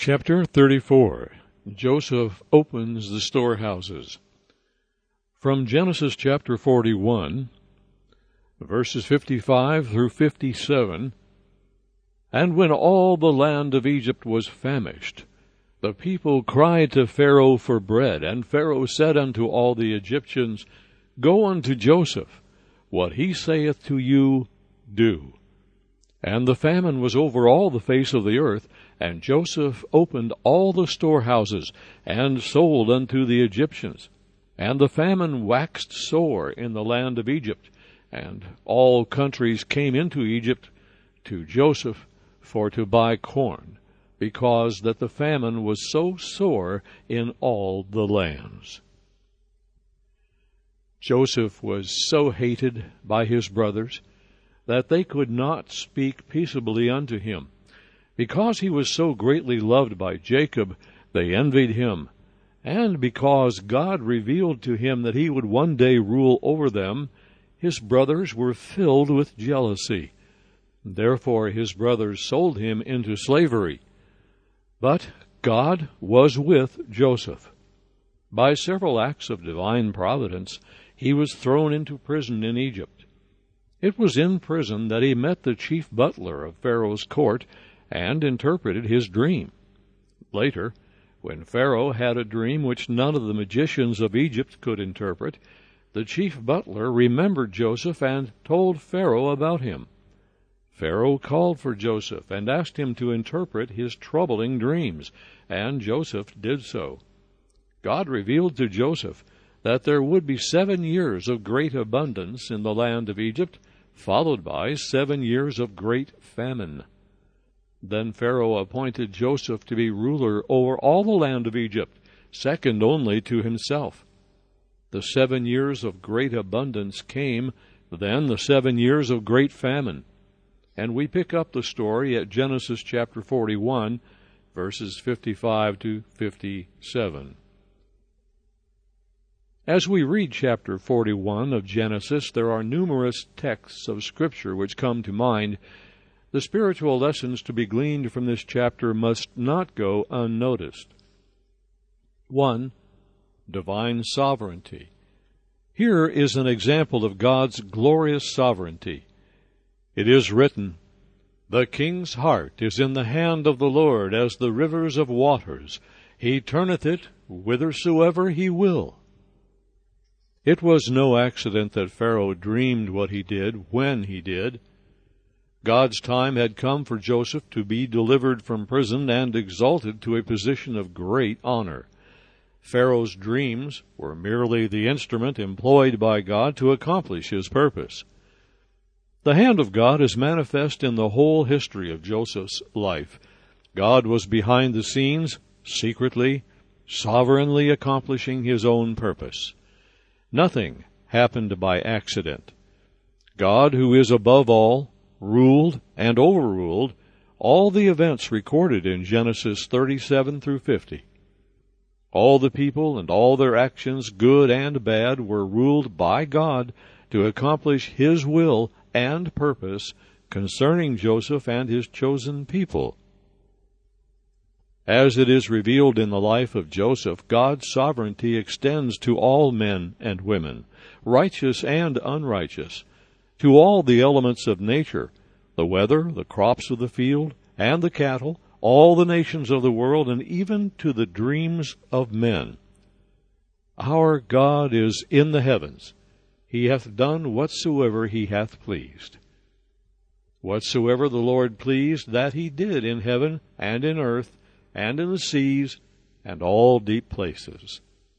Chapter 34. Joseph opens the storehouses. From Genesis chapter 41, verses 55 through 57, And when all the land of Egypt was famished, the people cried to Pharaoh for bread, and Pharaoh said unto all the Egyptians, Go unto Joseph, what he saith to you, do. And the famine was over all the face of the earth, and Joseph opened all the storehouses, and sold unto the Egyptians. And the famine waxed sore in the land of Egypt, and all countries came into Egypt to Joseph for to buy corn, because that the famine was so sore in all the lands. Joseph was so hated by his brothers that they could not speak peaceably unto him. Because he was so greatly loved by Jacob, they envied him, and because God revealed to him that he would one day rule over them, his brothers were filled with jealousy. Therefore his brothers sold him into slavery. But God was with Joseph. By several acts of divine providence, he was thrown into prison in Egypt. It was in prison that he met the chief butler of Pharaoh's court and interpreted his dream. Later, when Pharaoh had a dream which none of the magicians of Egypt could interpret, the chief butler remembered Joseph and told Pharaoh about him. Pharaoh called for Joseph and asked him to interpret his troubling dreams, and Joseph did so. God revealed to Joseph that there would be 7 years of great abundance in the land of Egypt, followed by 7 years of great famine. Then Pharaoh appointed Joseph to be ruler over all the land of Egypt, second only to himself. The 7 years of great abundance came, then the 7 years of great famine. And we pick up the story at Genesis chapter 41, verses 55 to 57. As we read chapter 41 of Genesis, there are numerous texts of Scripture which come to mind. The spiritual lessons to be gleaned from this chapter must not go unnoticed. 1. Divine sovereignty. Here is an example of God's glorious sovereignty. It is written, The king's heart is in the hand of the Lord as the rivers of waters. He turneth it whithersoever he will. It was no accident that Pharaoh dreamed what he did when he did. God's time had come for Joseph to be delivered from prison and exalted to a position of great honor. Pharaoh's dreams were merely the instrument employed by God to accomplish his purpose. The hand of God is manifest in the whole history of Joseph's life. God was behind the scenes, secretly, sovereignly accomplishing his own purpose. Nothing happened by accident. God, who is above all, ruled and overruled all the events recorded in Genesis 37 through 50. All the people and all their actions, good and bad, were ruled by God to accomplish his will and purpose concerning Joseph and his chosen people. As it is revealed in the life of Joseph, God's sovereignty extends to all men and women, righteous and unrighteous, to all the elements of nature, the weather, the crops of the field, and the cattle, all the nations of the world, and even to the dreams of men. Our God is in the heavens. He hath done whatsoever he hath pleased. Whatsoever the Lord pleased, that he did in heaven and in earth and in the seas and all deep places.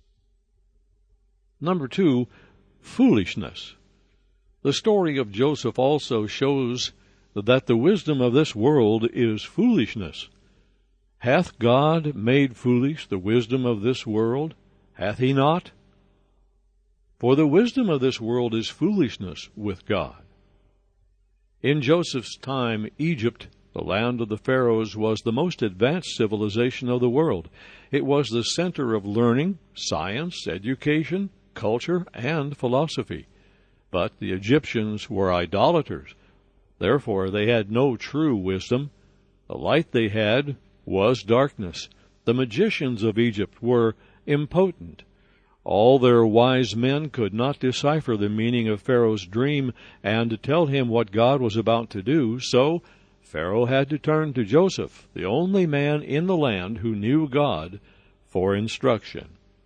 Number 2, foolishness. The story of Joseph also shows that the wisdom of this world is foolishness. Hath God made foolish the wisdom of this world? Hath he not? For the wisdom of this world is foolishness with God. In Joseph's time, Egypt, the land of the Pharaohs, was the most advanced civilization of the world. It was the center of learning, science, education, culture, and philosophy. But the Egyptians were idolaters. Therefore they had no true wisdom. The light they had was darkness. The magicians of Egypt were impotent. All their wise men could not decipher the meaning of Pharaoh's dream and tell him what God was about to do, so Pharaoh had to turn to Joseph, the only man in the land who knew God, for instruction.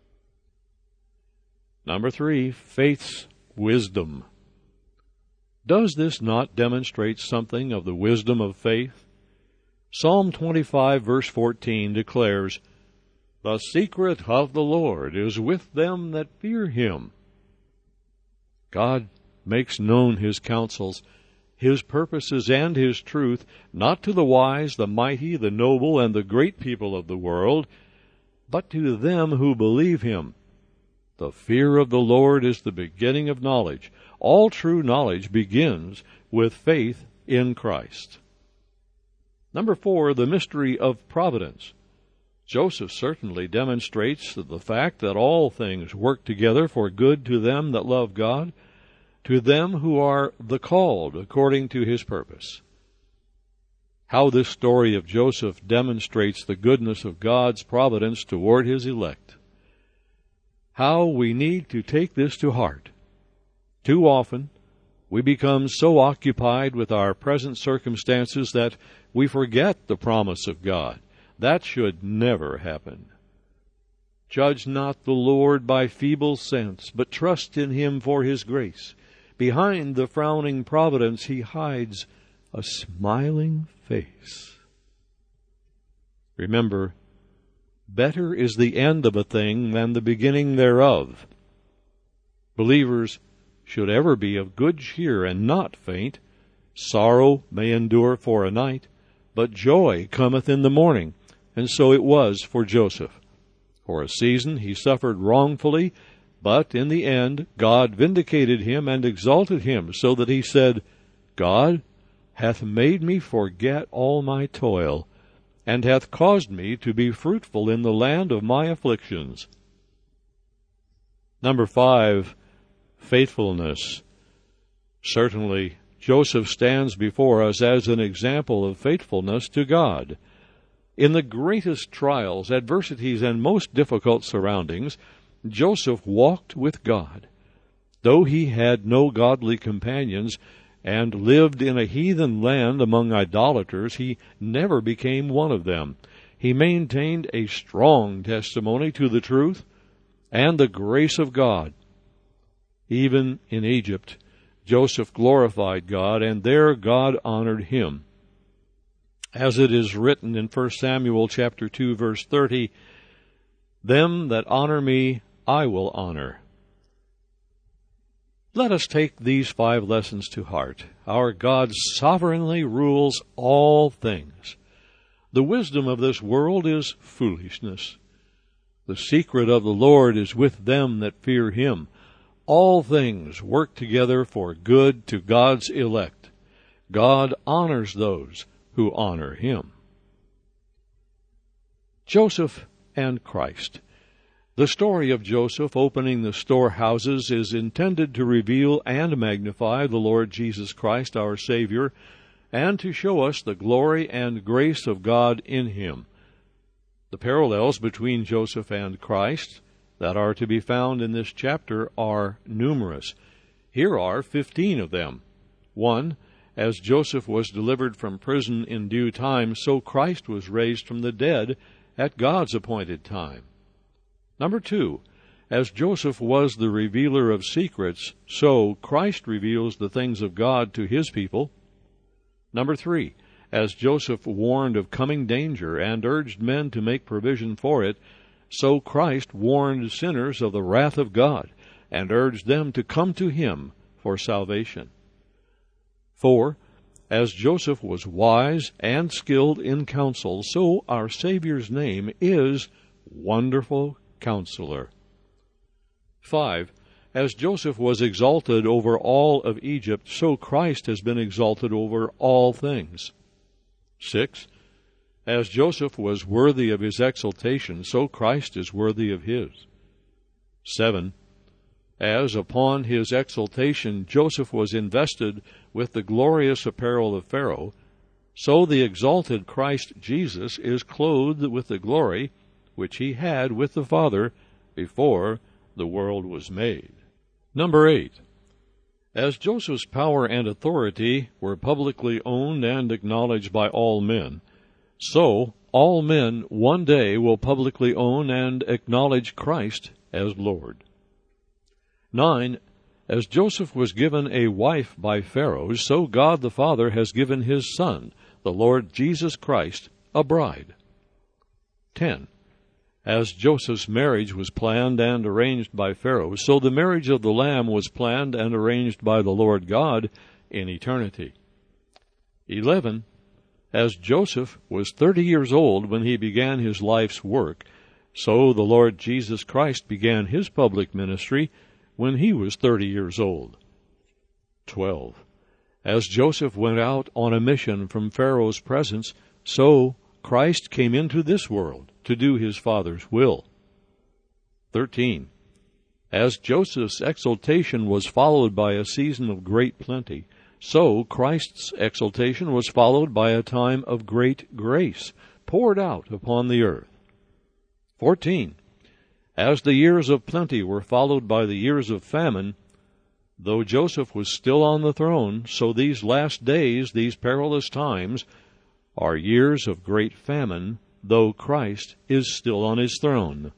Number 3, faith's wisdom. Does this not demonstrate something of the wisdom of faith? Psalm 25, verse 14 declares, "The secret of the Lord is with them that fear him." God makes known his counsels, his purposes, and his truth, not to the wise, the mighty, the noble, and the great people of the world, but to them who believe him. The fear of the Lord is the beginning of knowledge. All true knowledge begins with faith in Christ. Number 4, the mystery of providence. Joseph certainly demonstrates the fact that all things work together for good to them that love God, to them who are the called according to his purpose. How this story of Joseph demonstrates the goodness of God's providence toward his elect. How we need to take this to heart. Too often, we become so occupied with our present circumstances that we forget the promise of God. That should never happen. Judge not the Lord by feeble sense, but trust in him for his grace. Behind the frowning providence he hides a smiling face. Remember, better is the end of a thing than the beginning thereof. Believers should ever be of good cheer and not faint. Sorrow may endure for a night, but joy cometh in the morning. And so it was for Joseph. For a season he suffered wrongfully, but in the end God vindicated him and exalted him, so that he said, God hath made me forget all my toil, and hath caused me to be fruitful in the land of my afflictions. Number 5, faithfulness. Certainly, Joseph stands before us as an example of faithfulness to God. In the greatest trials, adversities, and most difficult surroundings, Joseph walked with God. Though he had no godly companions and lived in a heathen land among idolaters, he never became one of them. He maintained a strong testimony to the truth and the grace of God. Even in Egypt, Joseph glorified God, and there God honored him. As it is written in 1 Samuel chapter 2, verse 30, "Them that honor me I will honor." Let us take these 5 lessons to heart. Our God sovereignly rules all things. The wisdom of this world is foolishness. The secret of the Lord is with them that fear him. All things work together for good to God's elect. God honors those who honor him. Joseph and Christ. The story of Joseph opening the storehouses is intended to reveal and magnify the Lord Jesus Christ, our Savior, and to show us the glory and grace of God in him. The parallels between Joseph and Christ that are to be found in this chapter are numerous. Here are 15 of them. 1. As Joseph was delivered from prison in due time, so Christ was raised from the dead at God's appointed time. Number 2, as Joseph was the revealer of secrets, so Christ reveals the things of God to his people. Number 3, as Joseph warned of coming danger and urged men to make provision for it, so Christ warned sinners of the wrath of God and urged them to come to him for salvation. 4, as Joseph was wise and skilled in counsel, so our Savior's name is Wonderful Counselor. 5, as Joseph was exalted over all of Egypt, so Christ has been exalted over all things. 6, as Joseph was worthy of his exaltation, so Christ is worthy of his. 7, as upon his exaltation Joseph was invested with the glorious apparel of Pharaoh, So the exalted Christ Jesus is clothed with the glory which he had with the Father before the world was made. Number 8. As Joseph's power and authority were publicly owned and acknowledged by all men, so all men one day will publicly own and acknowledge Christ as Lord. 9. As Joseph was given a wife by Pharaoh, so God the Father has given his Son, the Lord Jesus Christ, a bride. 10. As Joseph's marriage was planned and arranged by Pharaoh, so the marriage of the Lamb was planned and arranged by the Lord God in eternity. 11. As Joseph was 30 years old when he began his life's work, so the Lord Jesus Christ began his public ministry when he was 30 years old. 12. As Joseph went out on a mission from Pharaoh's presence, so Christ came into this world to do his Father's will. 13. As Joseph's exaltation was followed by a season of great plenty, so Christ's exaltation was followed by a time of great grace poured out upon the earth. 14. As the years of plenty were followed by the years of famine, though Joseph was still on the throne, so these last days, these perilous times, are years of great famine, though Christ is still on his throne.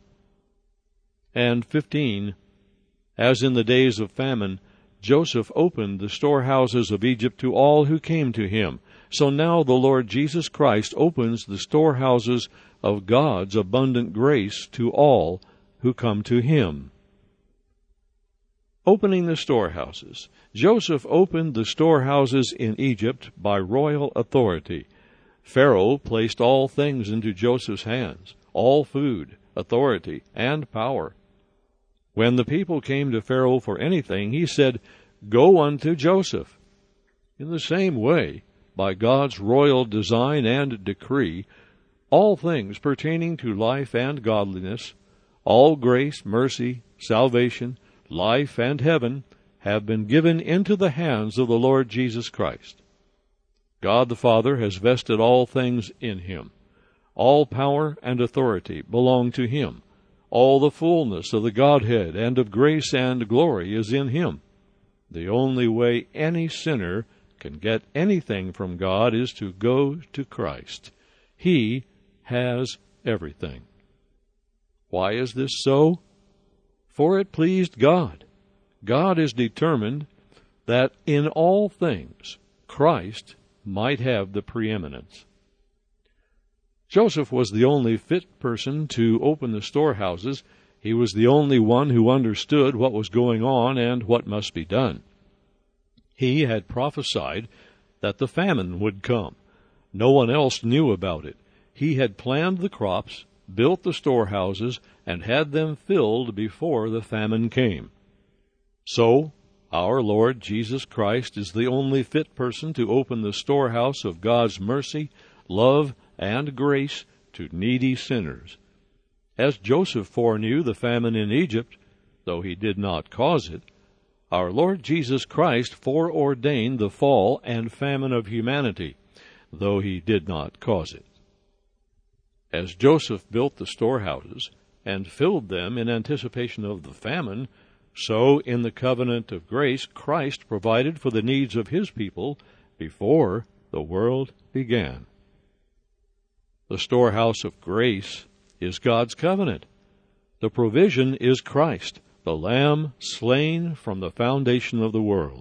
And 15. As in the days of famine, Joseph opened the storehouses of Egypt to all who came to him, so now the Lord Jesus Christ opens the storehouses of God's abundant grace to all who come to him. Opening the storehouses. Joseph opened the storehouses in Egypt by royal authority. Pharaoh placed all things into Joseph's hands, all food, authority, and power. When the people came to Pharaoh for anything, he said, "Go unto Joseph." In the same way, by God's royal design and decree, all things pertaining to life and godliness, all grace, mercy, salvation, life, and heaven have been given into the hands of the Lord Jesus Christ. God the Father has vested all things in him. All power and authority belong to him. All the fullness of the Godhead and of grace and glory is in him. The only way any sinner can get anything from God is to go to Christ. He has everything. Why is this so? For it pleased God. God is determined that in all things Christ might have the preeminence. Joseph was the only fit person to open the storehouses. He was the only one who understood what was going on and what must be done. He had prophesied that the famine would come. No one else knew about it. He had planned the crops, built the storehouses, and had them filled before the famine came. So, our Lord Jesus Christ is the only fit person to open the storehouse of God's mercy, love, and grace to needy sinners. As Joseph foreknew the famine in Egypt, though he did not cause it, our Lord Jesus Christ foreordained the fall and famine of humanity, though he did not cause it. As Joseph built the storehouses and filled them in anticipation of the famine, so in the covenant of grace Christ provided for the needs of his people before the world began. The storehouse of grace is God's covenant. The provision is Christ, the Lamb slain from the foundation of the world.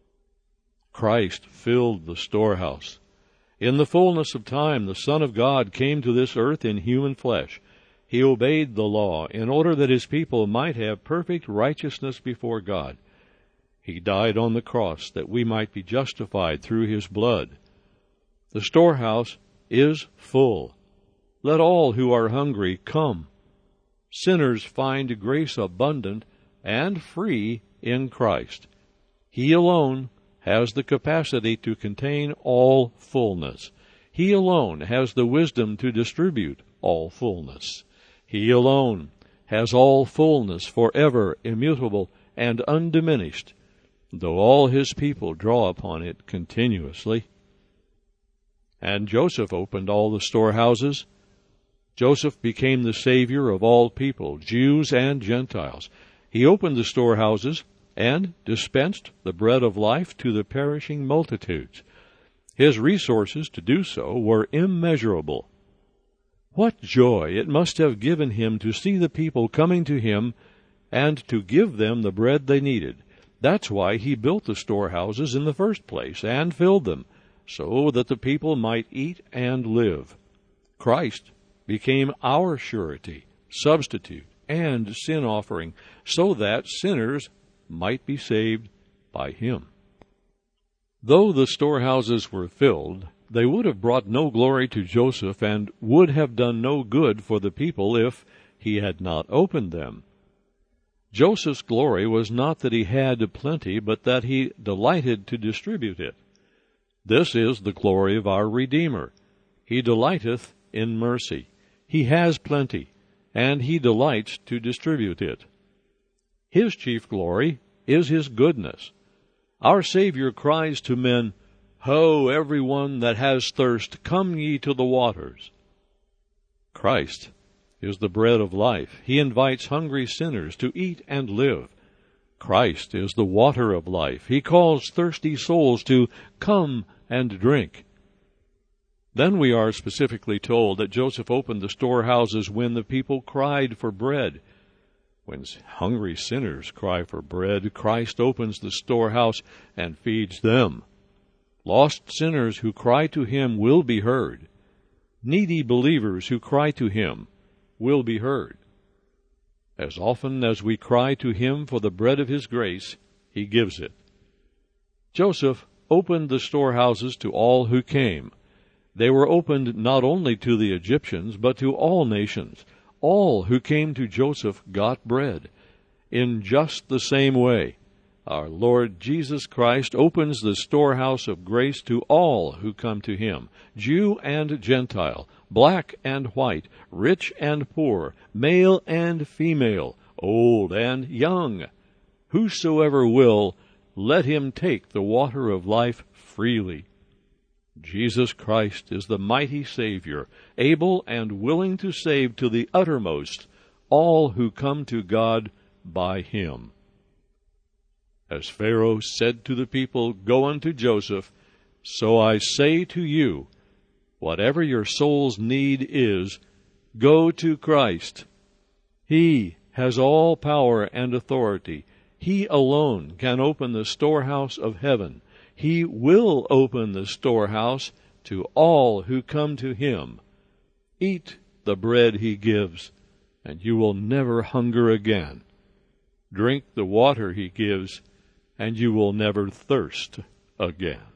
Christ filled the storehouse. In the fullness of time, the Son of God came to this earth in human flesh. He obeyed the law in order that his people might have perfect righteousness before God. He died on the cross that we might be justified through his blood. The storehouse is full. Let all who are hungry come. Sinners find grace abundant and free in Christ. He alone has the capacity to contain all fullness. He alone has the wisdom to distribute all fullness. He alone has all fullness forever immutable and undiminished, though all his people draw upon it continuously. and Joseph opened all the storehouses. Joseph became the Savior of all people, Jews and Gentiles. He opened the storehouses and dispensed the bread of life to the perishing multitudes. His resources to do so were immeasurable. What joy it must have given him to see the people coming to him and to give them the bread they needed. That's why he built the storehouses in the first place and filled them, so that the people might eat and live. Christ became our surety, substitute, and sin offering, so that sinners might be saved by him. Though the storehouses were filled, they would have brought no glory to Joseph and would have done no good for the people if he had not opened them. Joseph's glory was not that he had plenty, but that he delighted to distribute it. This is the glory of our Redeemer. He delighteth in mercy. He has plenty, and he delights to distribute it. His chief glory is his goodness. Our Savior cries to men, "Ho, every one that has thirst, come ye to the waters." Christ is the bread of life. He invites hungry sinners to eat and live. Christ is the water of life. He calls thirsty souls to come and drink. Then we are specifically told that Joseph opened the storehouses when the people cried for bread. When hungry sinners cry for bread, Christ opens the storehouse and feeds them. Lost sinners who cry to him will be heard. Needy believers who cry to him will be heard. As often as we cry to him for the bread of his grace, he gives it. Joseph opened the storehouses to all who came. They were opened not only to the Egyptians, but to all nations. All who came to Joseph got bread. In just the same way, our Lord Jesus Christ opens the storehouse of grace to all who come to him, Jew and Gentile, black and white, rich and poor, male and female, old and young. Whosoever will, let him take the water of life freely. Jesus Christ is the mighty Savior, able and willing to save to the uttermost all who come to God by him. As Pharaoh said to the people, "Go unto Joseph," so I say to you, whatever your soul's need is, go to Christ. He has all power and authority. He alone can open the storehouse of heaven. He will open the storehouse to all who come to him. Eat the bread he gives, and you will never hunger again. Drink the water he gives, and you will never thirst again.